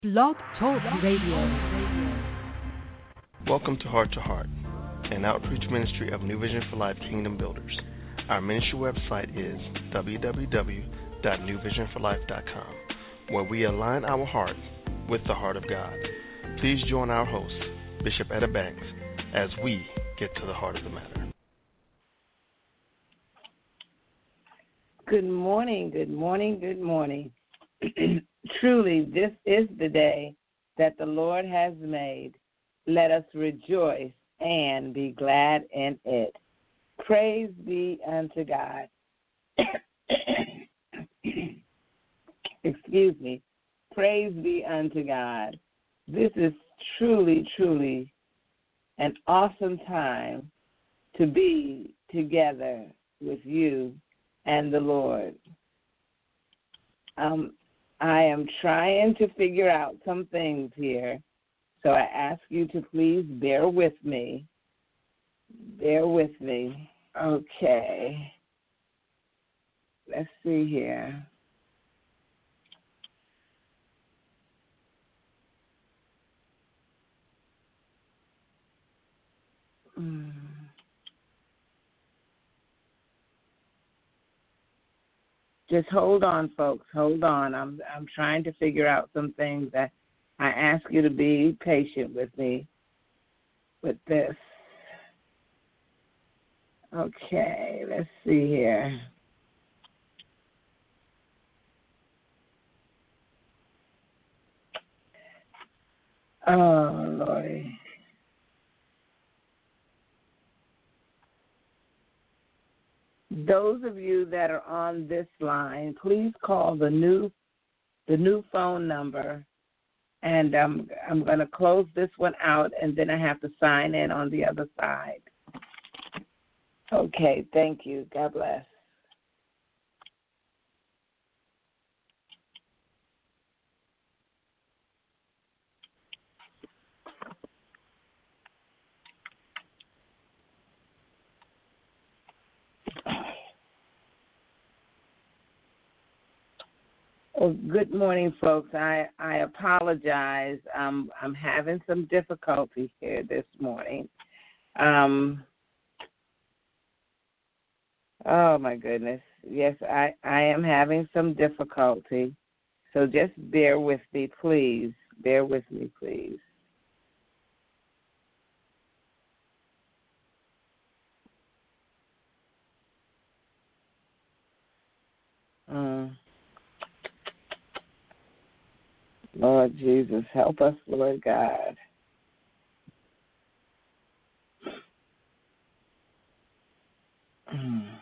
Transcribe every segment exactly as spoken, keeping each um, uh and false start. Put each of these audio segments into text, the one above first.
Blog Talk Radio. Welcome to Heart to Heart, an outreach ministry of New Vision for Life Kingdom Builders. Our ministry website is w w w dot new vision for life dot com, where we align our heart with the heart of God. Please join our host, Bishop Etta Banks, as we get to the heart of the matter. Good morning, good morning, good morning. Truly, this is the day that the Lord has made. Let us rejoice and be glad in it. Praise be unto God. Excuse me. Praise be unto God. This is truly, truly an awesome time to be together with you and the Lord. Um, I am trying to figure out some things here, so I ask you to please bear with me. Bear with me. Okay. Let's see here. Hmm. Just hold on, folks. Hold on. I'm I'm trying to figure out some things. that I ask you to be patient with me with this. Okay, let's see here. Oh, Lordy. Those of you that are on this line, please call the new the new phone number, and um, I'm going to close this one out, and then I have to sign in on the other side. Okay, thank you. God bless. Well, good morning, folks. I, I apologize. Um, I'm having some difficulty here this morning. Um, oh, my goodness. Yes, I, I am having some difficulty. So just bear with me, please. Bear with me, please. Mm. Lord Jesus, help us, Lord God. Mm.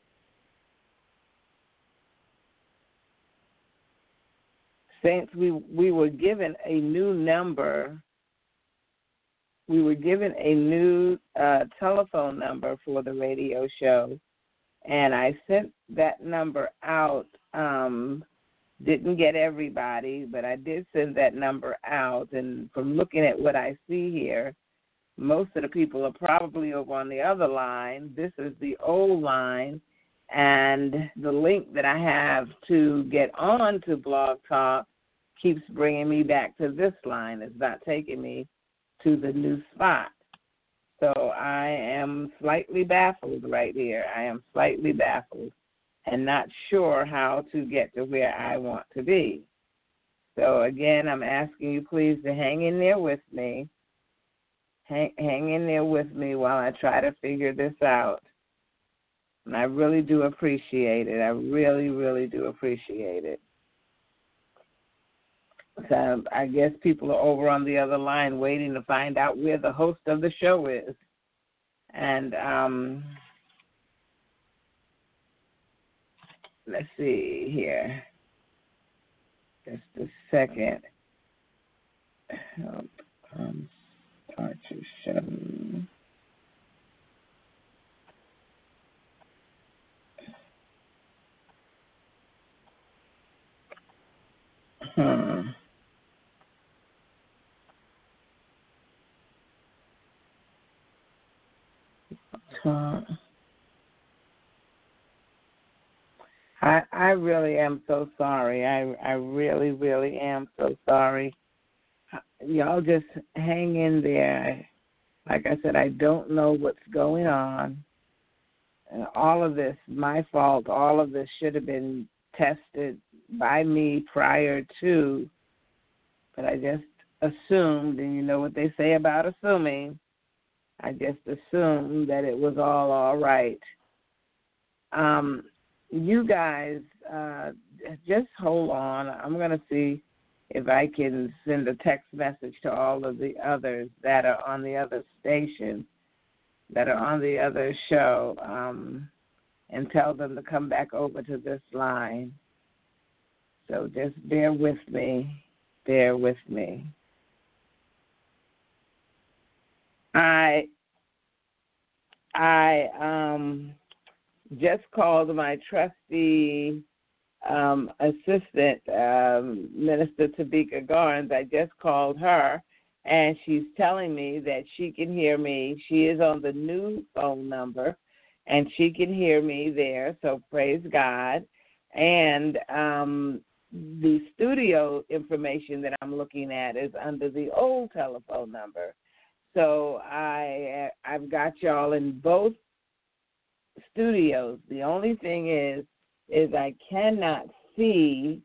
Saints, we, we were given a new number. We were given a new uh, telephone number for the radio show, and I sent that number out. Um, didn't get everybody, but I did send that number out, and from looking at what I see here, most of the people are probably over on the other line. This is the old line, and the link that I have to get on to Blog Talk keeps bringing me back to this line. It's not taking me to the new spot. So I am slightly baffled right here. I am slightly baffled and not sure how to get to where I want to be. So, again, I'm asking you please to hang in there with me. Hang, hang in there with me while I try to figure this out. And I really do appreciate it. I really, really do appreciate it. So I guess people are over on the other line waiting to find out where the host of the show is. And um, let's see here. Just a second. Help. Um, start your show. Hmm. Uh, I I really am so sorry. I I really really am so sorry. y'all just hang in there. Like I said, I don't know what's going on. And all of this, my fault, all of this should have been tested by me prior to, but I just assumed, and you know what they say about assuming, I just assumed that it was all all right. Um, you guys, uh, just hold on. I'm going to see if I can send a text message to all of the others that are on the other station, that are on the other show, um, and tell them to come back over to this line. So just bear with me. Bear with me. I I um just called my trustee um, assistant, um, Minister Tabika Garnes. I just called her, and she's telling me that she can hear me. She is on the new phone number, and she can hear me there, so praise God. And um, the studio information that I'm looking at is under the old telephone number. So I, I've got y'all in both studios. The only thing is, is I cannot see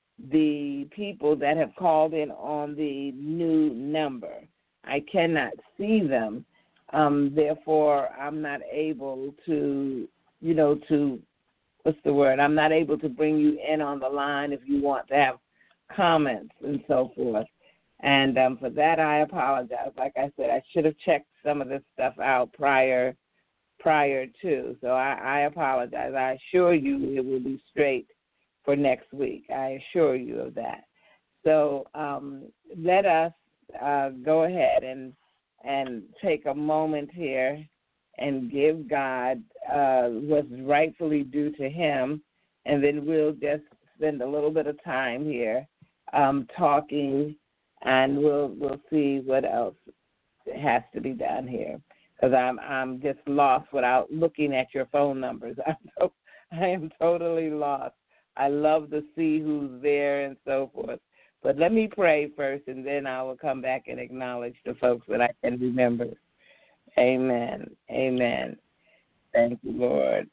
the people that have called in on the new number. I cannot see them. Um, therefore, I'm not able to, you know, to, what's the word? I'm not able to bring you in on the line if you want to have comments and so forth. And um, for that, I apologize. Like I said, I should have checked some of this stuff out prior prior to. So I, I apologize. I assure you it will be straight for next week. I assure you of that. So um, let us uh, go ahead and and take a moment here and give God uh, what's rightfully due to him, and then we'll just spend a little bit of time here um, talking, and we'll we'll see what else has to be done here, because I'm I'm just lost without looking at your phone numbers. I'm so, I am totally lost. I love to see who's there and so forth. But let me pray first, and then I will come back and acknowledge the folks that I can remember. Amen. Amen. Thank you, Lord.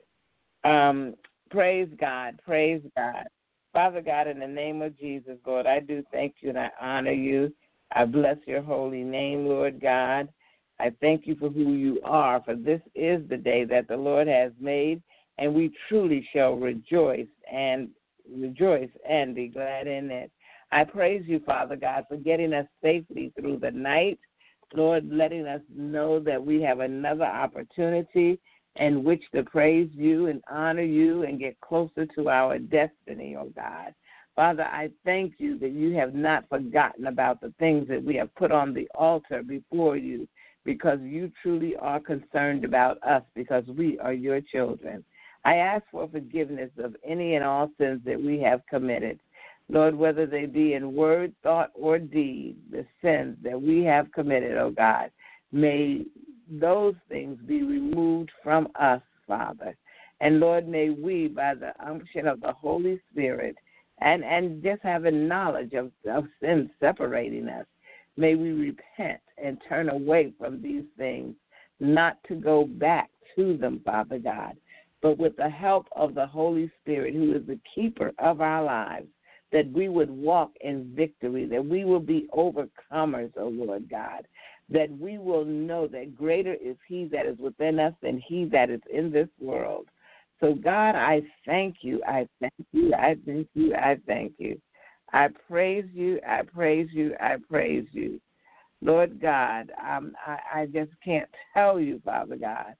Um, praise God. Praise God. Father God, in the name of Jesus, Lord, I do thank you and I honor you. I bless your holy name, Lord God. I thank you for who you are, for this is the day that the Lord has made, and we truly shall rejoice and rejoice and be glad in it. I praise you, Father God, for getting us safely through the night, Lord, letting us know that we have another opportunity in which to praise you and honor you and get closer to our destiny, oh God. Father, I thank you that you have not forgotten about the things that we have put on the altar before you, because you truly are concerned about us, because we are your children. I ask for forgiveness of any and all sins that we have committed. Lord, whether they be in word, thought, or deed, the sins that we have committed, oh God, may those things be removed from us, Father. And Lord, may we, by the unction of the Holy Spirit, and, and just having knowledge of, of sin separating us, may we repent and turn away from these things, not to go back to them, Father God, but with the help of the Holy Spirit, who is the keeper of our lives, that we would walk in victory, that we will be overcomers, O Lord God, that we will know that greater is he that is within us than he that is in this world. So, God, I thank you, I thank you, I thank you, I thank you. I praise you, I praise you, I praise you. Lord God, um, I, I just can't tell you, Father God,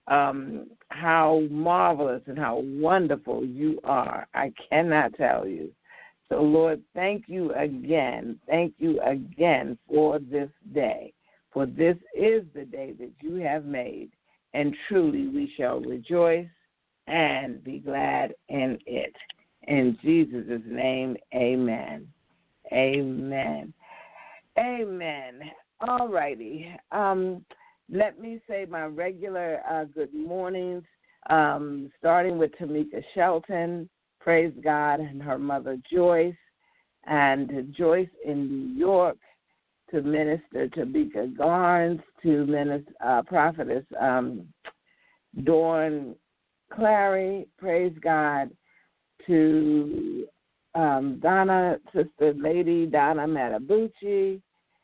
um, how marvelous and how wonderful you are. I cannot tell you. So, Lord, thank you again. Thank you again for this day. For this is the day that you have made, and truly we shall rejoice and be glad in it. In Jesus' name, amen. Amen. Amen. All righty. Um, let me say my regular uh, good mornings, um, starting with Tamika Shelton. Praise God, and her mother Joyce, and Joyce in New York, to Minister Tabitha Garnes, to Minister, uh, Prophetess um, Dawn Clary, praise God, to um, Donna, Sister Lady Donna Matabucci,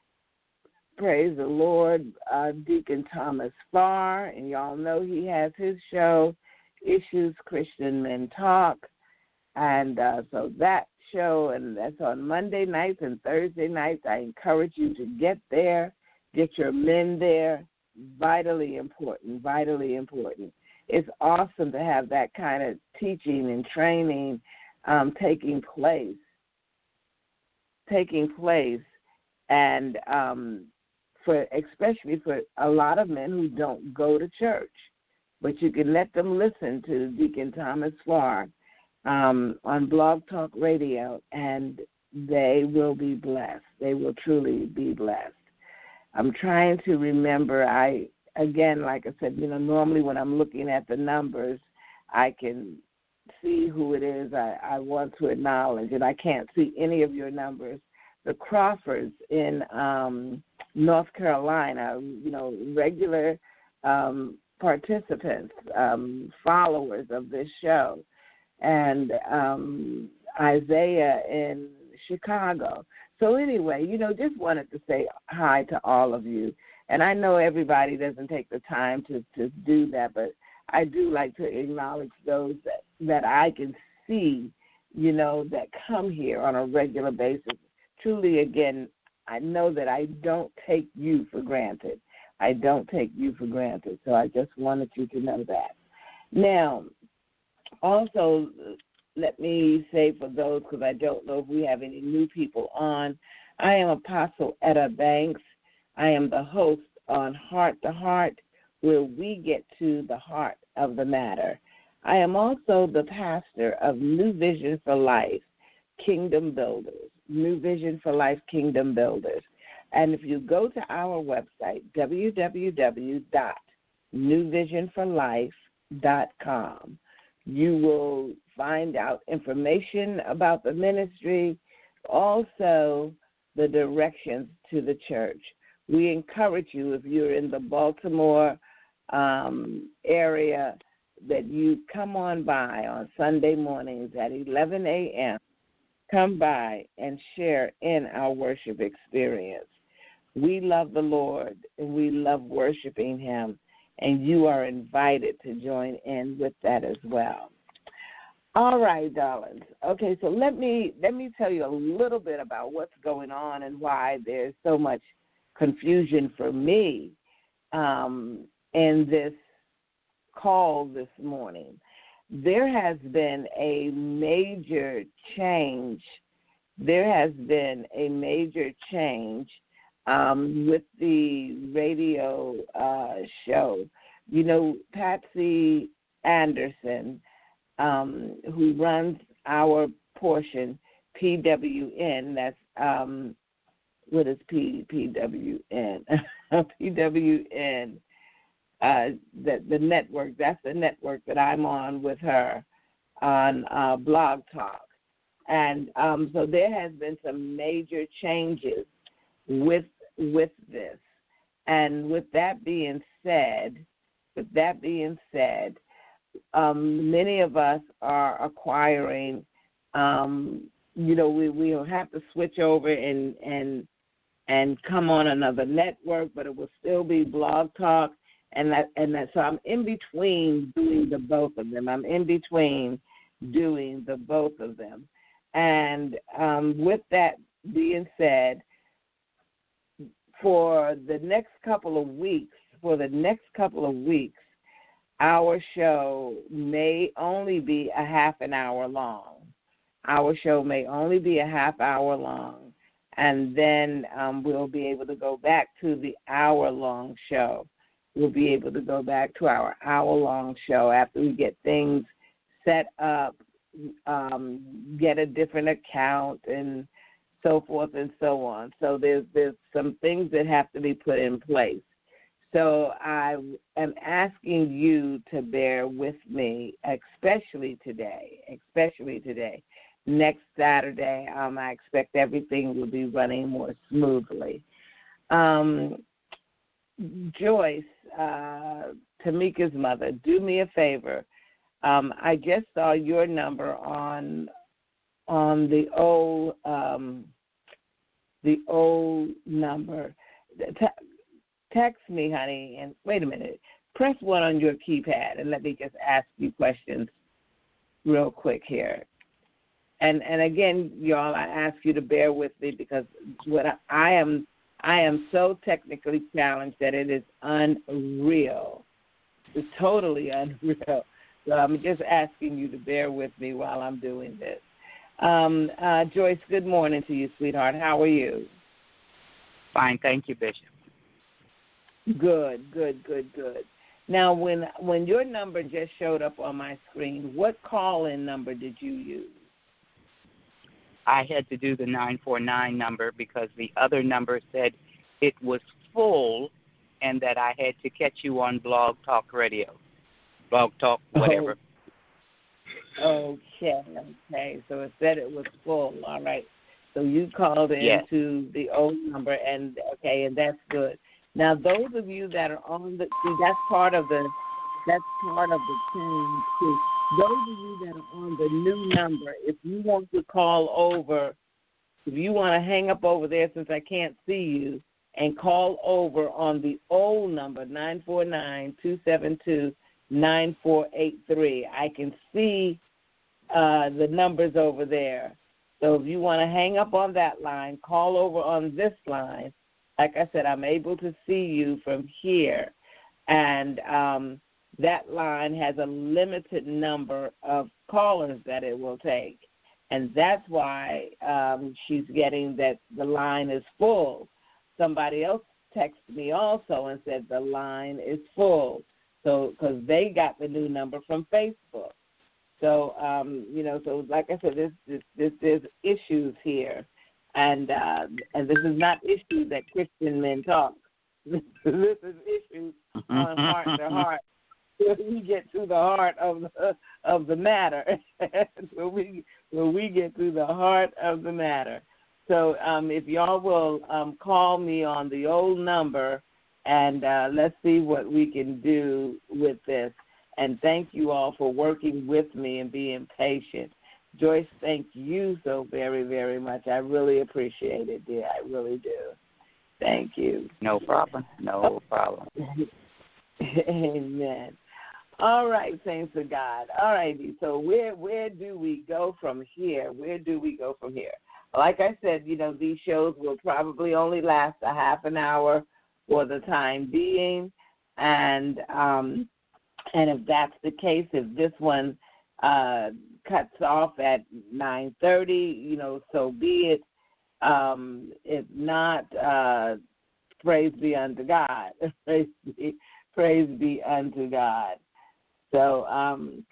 praise the Lord, uh, Deacon Thomas Farr, and y'all know he has his show, Issues Christian Men Talk, and uh, so that show, and that's on Monday nights and Thursday nights. I encourage you to get there, get your men there. Vitally important, vitally important. It's awesome to have that kind of teaching and training um, taking place, taking place, and um, for especially for a lot of men who don't go to church, but you can let them listen to Deacon Thomas Farr um, on Blog Talk Radio, and they will be blessed. They will truly be blessed. I'm trying to remember. I again, like I said, you know, normally when I'm looking at the numbers, I can see who it is I, I want to acknowledge, and I can't see any of your numbers. The Crawfords in um, North Carolina, you know, regular um, participants, um, followers of this show, and um, Isaiah in Chicago. So anyway, you know, just wanted to say hi to all of you. And I know everybody doesn't take the time to, to do that, but I do like to acknowledge those that, that I can see, you know, that come here on a regular basis. Truly, again, I know that I don't take you for granted. I don't take you for granted. So I just wanted you to know that. Now, also, let me say for those, because I don't know if we have any new people on, I am Apostle Etta Banks. I am the host on Heart to Heart, where we get to the heart of the matter. I am also the pastor of New Vision for Life, Kingdom Builders, New Vision for Life, Kingdom Builders. And if you go to our website, w w w dot new vision for life dot com, you will find out information about the ministry, also the directions to the church. We encourage you, if you're in the Baltimore um, area, that you come on by on Sunday mornings at eleven a.m. Come by and share in our worship experience. We love the Lord, and we love worshiping him, and you are invited to join in with that as well. All right, darlings. Okay, so let me let me tell you a little bit about what's going on and why there's so much confusion for me um, in this call this morning. There has been a major change. There has been a major change um, with the radio uh, show. You know, Patsy Anderson, um, who runs our portion, P W N, that's um, what is P, PWN? P W N, uh, the, the network, that's the network that I'm on with her on uh, Blog Talk. And um, so there has been some major changes with with this. And with that being said, with that being said, um, many of us are acquiring, um, you know, we we'll have to switch over and and and come on another network, but it will still be Blog Talk, and that and that. So I'm in between doing the both of them. I'm in between doing the both of them, and um, with that being said, for the next couple of weeks, for the next couple of weeks, our show may only be a half an hour long. Our show may only be a half hour long. And then um, we'll be able to go back to the hour-long show. We'll be able to go back to our hour-long show after we get things set up, um, get a different account, and so forth and so on. So there's there's some things that have to be put in place. So I am asking you to bear with me, especially today, especially today. Next Saturday, um, I expect everything will be running more smoothly. Um, Joyce, uh, Tamika's mother, do me a favor. Um, I just saw your number on on the old um, the old number. T- text me, honey, and wait a minute. Press one on your keypad and let me just ask you questions real quick here. And and again, y'all, I ask you to bear with me because what I, I am I am so technically challenged that it is unreal. It's totally unreal. So I'm just asking you to bear with me while I'm doing this. Um, uh, Joyce, good morning to you, sweetheart. How are you? Fine, thank you, Bishop. Good, good, good, good. Now, when when your number just showed up on my screen, what call-in number did you use? I had to do the nine four nine number because the other number said it was full and that I had to catch you on Blog Talk Radio. Blog Talk, whatever. Oh, okay, okay. So it said it was full. All right. So you called Yes. into the old number, and okay, and that's good. Now, those of you that are on the see, that's part of the that's part of the change too. Those of you that are on the new number, if you want to call over, if you want to hang up over there since I can't see you, and call over on the old number, nine four nine, two seven two, nine four eight three. I can see uh, the numbers over there. So if you want to hang up on that line, call over on this line. Like I said, I'm able to see you from here. And um, that line has a limited number of callers that it will take. And that's why um, she's getting that the line is full. Somebody else texted me also and said the line is full. So because they got the new number from Facebook. So, um, you know, so like I said, this, this, this, there's issues here. And uh, and this is not issues that Christian men talk. This is issues on heart to heart. We get to the heart of the, of the matter. when we when we get to the heart of the matter. So um, if y'all will um, call me on the old number, and uh, let's see what we can do with this. And thank you all for working with me and being patient. Joyce, thank you so very, very much. I really appreciate it, dear. I really do. Thank you. No problem. No problem. Amen. All right, saints of God. All righty. So where where do we go from here? Where do we go from here? Like I said, you know, these shows will probably only last a half an hour for the time being. And um, and if that's the case, if this one uh, cuts off at nine thirty, you know, so be it. Um, if not, uh, praise be unto God. praise, be, praise be unto God. So um,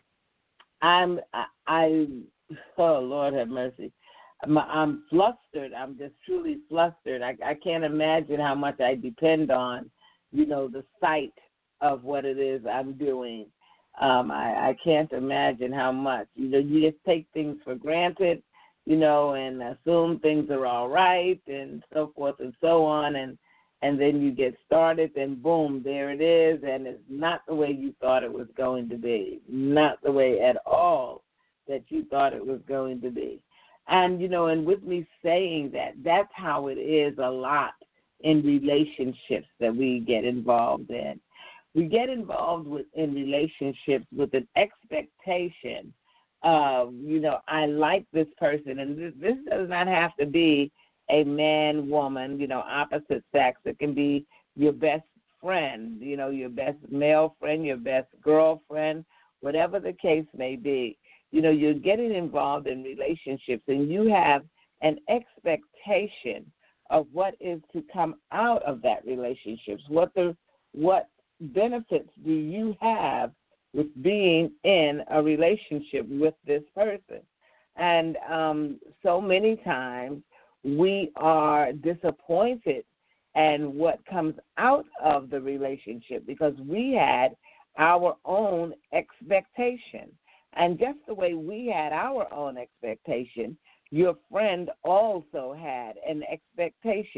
I'm, I, I, oh, Lord have mercy. I'm, I'm flustered. I'm just truly flustered. I, I can't imagine how much I depend on, you know, the sight of what it is I'm doing. Um, I, I can't imagine how much. You know, you just take things for granted, you know, and assume things are all right and so forth and so on, and and then you get started, and boom, there it is, and it's not the way you thought it was going to be, not the way at all that you thought it was going to be. And, you know, and with me saying that, that's how it is a lot in relationships that we get involved in. We get involved with in relationships with an expectation of, you know, I like this person, and this, this does not have to be a man, woman, you know, opposite sex. It can be your best friend, you know, your best male friend, your best girlfriend, whatever the case may be. You know, you're getting involved in relationships, and you have an expectation of what is to come out of that relationship. What the what benefits do you have with being in a relationship with this person? And um, so many times we are disappointed in what comes out of the relationship because we had our own expectation. And just the way we had our own expectation, your friend also had an expectation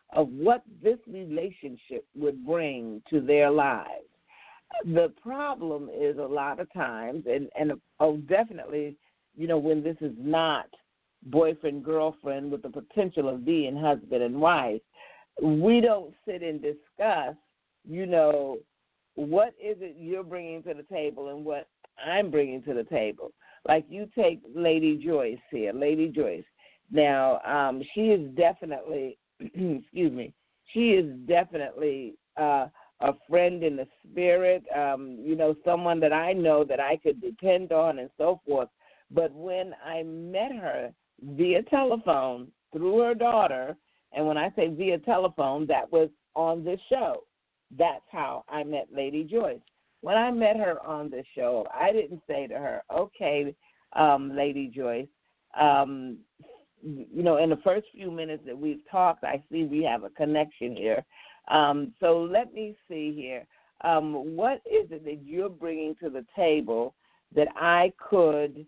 of what this relationship would bring to their lives. The problem is a lot of times, and, and oh, definitely, you know, when this is not boyfriend, girlfriend with the potential of being husband and wife, we don't sit and discuss, you know, what is it you're bringing to the table and what I'm bringing to the table. Like you take Lady Joyce here, Lady Joyce. Now, um, she is definitely, excuse me, she is definitely uh, a friend in the spirit, um, you know, someone that I know that I could depend on and so forth. But when I met her via telephone through her daughter, and when I say via telephone, that was on this show. That's how I met Lady Joyce. When I met her on this show, I didn't say to her, okay, um, Lady Joyce, um, you know, in the first few minutes that we've talked, I see we have a connection here. Um, so let me see here. Um, what is it that you're bringing to the table that I could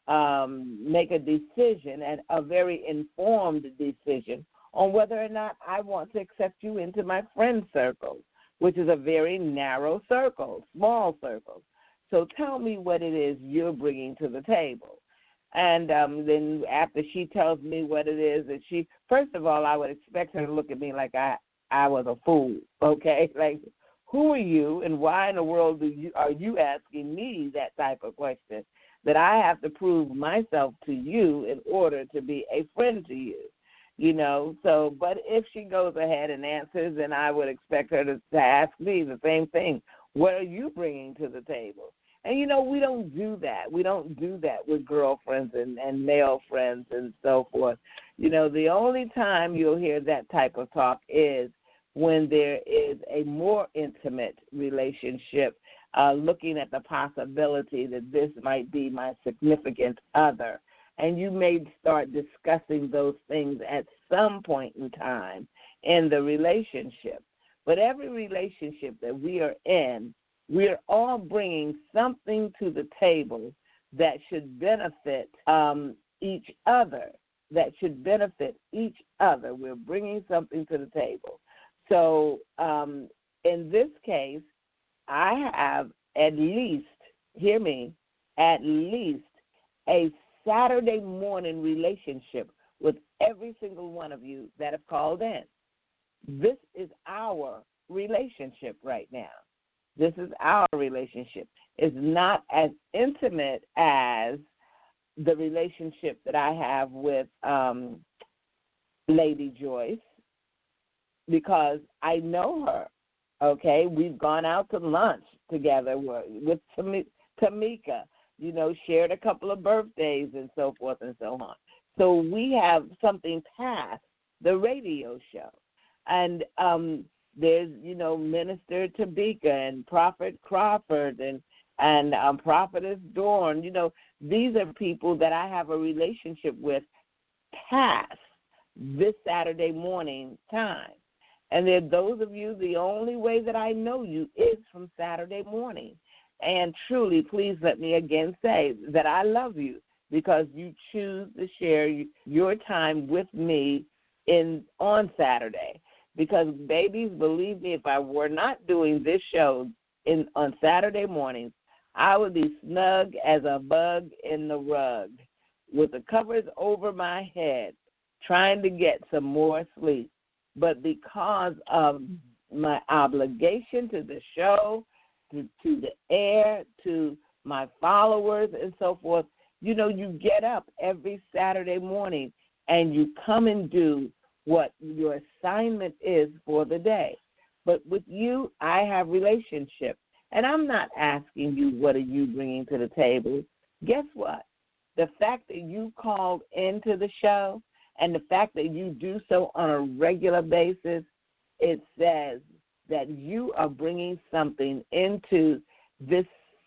um, make a decision, and a very informed decision, on whether or not I want to accept you into my friend circle, which is a very narrow circle, small circle. So tell me what it is you're bringing to the table. And um, then after she tells me what it is that she, first of all, I would expect her to look at me like I, I was a fool, okay? Like, who are you and why in the world do you, are you asking me that type of question that I have to prove myself to you in order to be a friend to you? You know, so, but if she goes ahead and answers, then I would expect her to, to ask me the same thing. What are you bringing to the table? And, you know, we don't do that. We don't do that with girlfriends and, and male friends and so forth. You know, the only time you'll hear that type of talk is when there is a more intimate relationship, uh, looking at the possibility that this might be my significant other. And you may start discussing those things at some point in time in the relationship. But every relationship that we are in, we are all bringing something to the table that should benefit um, each other, that should benefit each other. We're bringing something to the table. So um, in this case, I have at least, hear me, at least a Saturday morning relationship with every single one of you that have called in. This is our relationship right now. This is our relationship. It's not as intimate as the relationship that I have with um, Lady Joyce, because I know her, okay? We've gone out to lunch together with Tamika, you know, shared a couple of birthdays and so forth and so on. So we have something past the radio show. And um, there's, you know, Minister Tamika and Prophet Crawford and, and um, Prophetess Dorn. You know, these are people that I have a relationship with past this Saturday morning time. And they're those of you, the only way that I know you is from Saturday morning. And truly, please let me again say that I love you because you choose to share your time with me in on Saturday. Because, babies, believe me, if I were not doing this show in on Saturday mornings, I would be snug as a bug in the rug with the covers over my head trying to get some more sleep. But because of my obligation to the show, to, to the air, to my followers and so forth, you know, you get up every Saturday morning and you come and do what your assignment is for the day. But with you, I have relationship. And I'm not asking you what are you bringing to the table. Guess what? The fact that you called into the show and the fact that you do so on a regular basis, it says that you are bringing something into this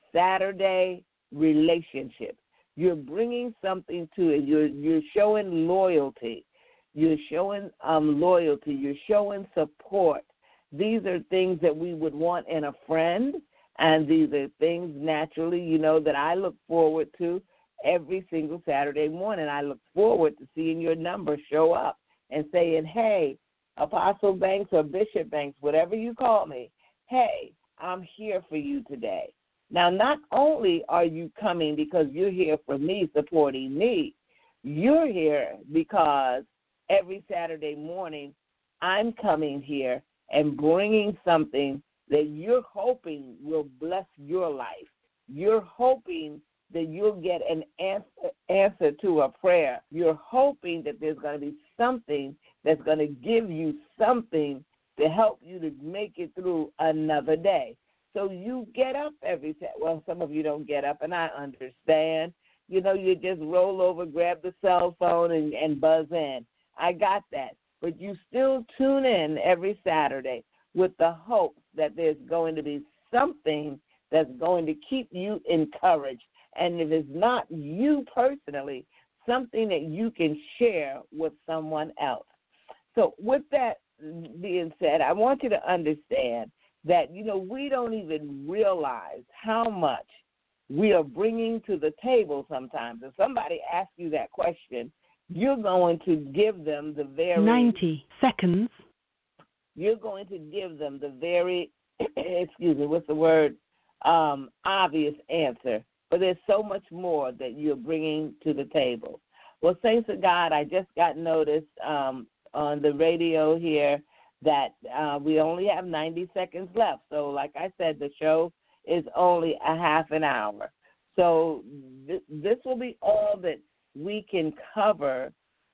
Saturday relationship. You're bringing something to it. You're, you're showing loyalty. You're showing um, loyalty. You're showing support. These are things that we would want in a friend, and these are things naturally, you know, that I look forward to every single Saturday morning. I look forward to seeing your number show up and saying, hey, Apostle Banks or Bishop Banks, whatever you call me, hey, I'm here for you today. Now, not only are you coming because you're here for me, supporting me, you're here because every Saturday morning I'm coming here and bringing something that you're hoping will bless your life. You're hoping that you'll get an answer, answer to a prayer. You're hoping that there's going to be something that's going to give you something to help you to make it through another day. So you get up every day. Well, some of you don't get up, and I understand. You know, you just roll over, grab the cell phone, and, and buzz in. I got that. But you still tune in every Saturday with the hope that there's going to be something that's going to keep you encouraged. And if it's not you personally, something that you can share with someone else. So with that being said, I want you to understand that, you know, we don't even realize how much we are bringing to the table sometimes. If somebody asks you that question, you're going to give them the very... ninety seconds. You're going to give them the very, excuse me, what's the word, um, obvious answer. But there's so much more that you're bringing to the table. Well, saints of God, I just got noticed um, on the radio here that uh, we only have ninety seconds left. So like I said, the show is only a half an hour. So th- this will be all that we can cover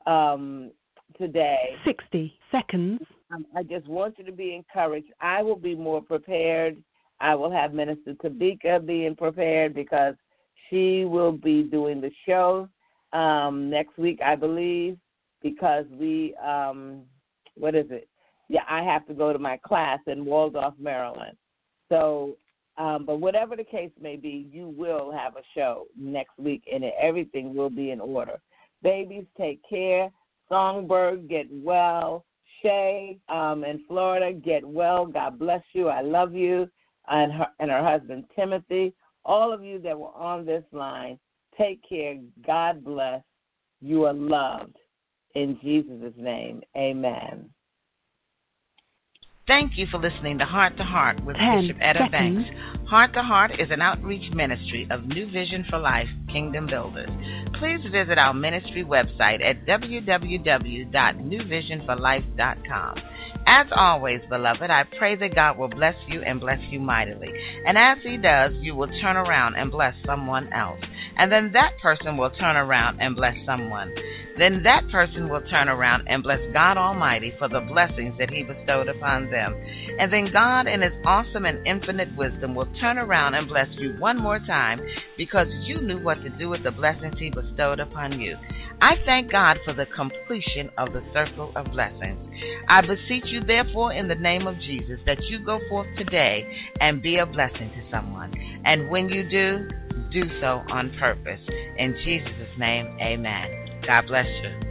um, today. sixty seconds. Um, I just want you to be encouraged. I will be more prepared. I will have Minister Tabika being prepared because she will be doing the show um, next week, I believe, because we, um, what is it? Yeah, I have to go to my class in Waldorf, Maryland. So, um, but whatever the case may be, you will have a show next week, and everything will be in order. Babies, take care. Songbird, get well. Shay um, in Florida, get well. God bless you. I love you. And her, and her husband, Timothy. All of you that were on this line, take care. God bless. You are loved. In Jesus' name, amen. Thank you for listening to Heart to Heart with Ten Bishop Etta seconds. Banks. Heart to Heart is an outreach ministry of New Vision for Life Kingdom Builders. Please visit our ministry website at w w w dot new vision for life dot com. As always, beloved, I pray that God will bless you and bless you mightily. And as He does, you will turn around and bless someone else. And then that person will turn around and bless someone. Then that person will turn around and bless God Almighty for the blessings that He bestowed upon them. And then God, in His awesome and infinite wisdom, will turn around and bless you one more time because you knew what to do with the blessings He bestowed upon you. I thank God for the completion of the circle of blessings. I beseech you, therefore, in the name of Jesus, that you go forth today and be a blessing to someone. And when you do, do so on purpose. In Jesus' name, amen. God bless you.